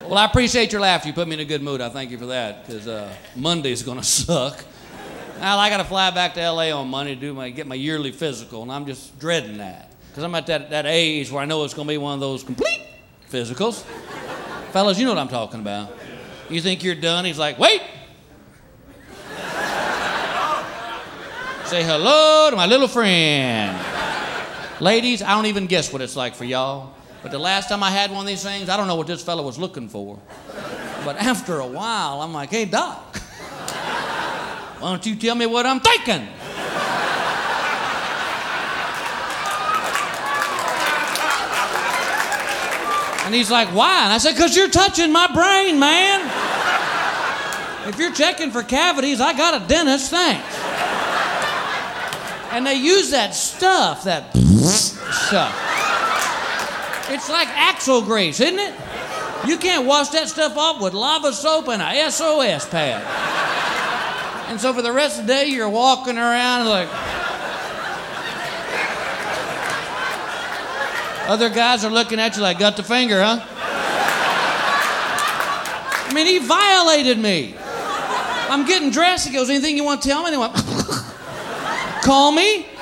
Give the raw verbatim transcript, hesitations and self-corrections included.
Well, I appreciate your laughter. You put me in a good mood. I thank you for that, because uh, Monday's going to suck. Well, I got to fly back to L A on Monday to do my, get my yearly physical, and I'm just dreading that, because I'm at that, that age where I know it's going to be one of those complete physicals. Fellas, you know what I'm talking about. You think you're done, he's like, wait! Say hello to my little friend. Ladies, I don't even guess what it's like for y'all. But the last time I had one of these things, I don't know what this fella was looking for. But after a while, I'm like, hey, Doc, why don't you tell me what I'm thinking? And he's like, why? And I said, because you're touching my brain, man. If you're checking for cavities, I got a dentist, thanks. And they use that stuff, that stuff. It's like Axle grease, isn't it? You can't wash that stuff off with lava soap and a S O S pad. And so for the rest of the day, you're walking around like... Other guys are looking at you like, got the finger, huh? I mean, he violated me. I'm getting dressed. He goes, anything you want to tell me? And they went, call me?